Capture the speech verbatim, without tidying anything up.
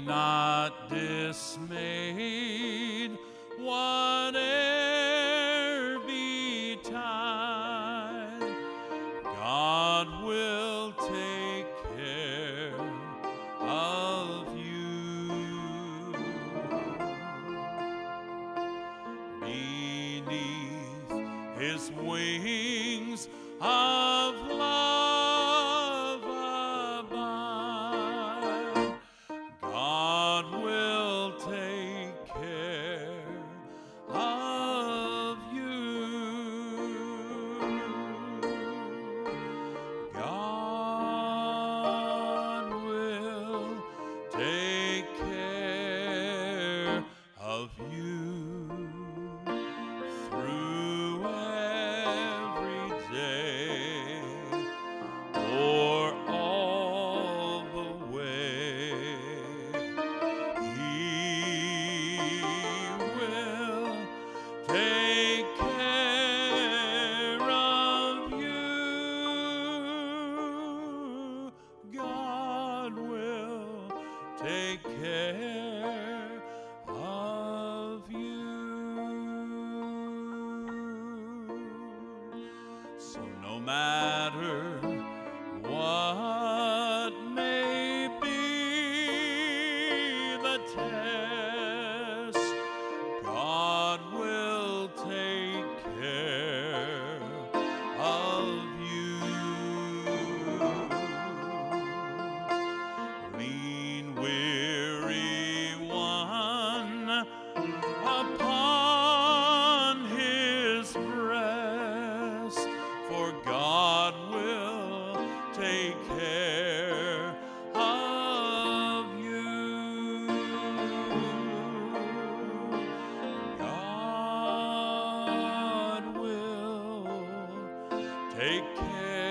not dismayed, whate'er betide. God will take care of you. Beneath His wings of love abide. God will take care of you. God will take care of you through every day or all the way. He will take care of you. God will take care of you. So no matter what may be the test, God will take care of you. Lean, weary one upon His breast, for God will take care of you. God will take care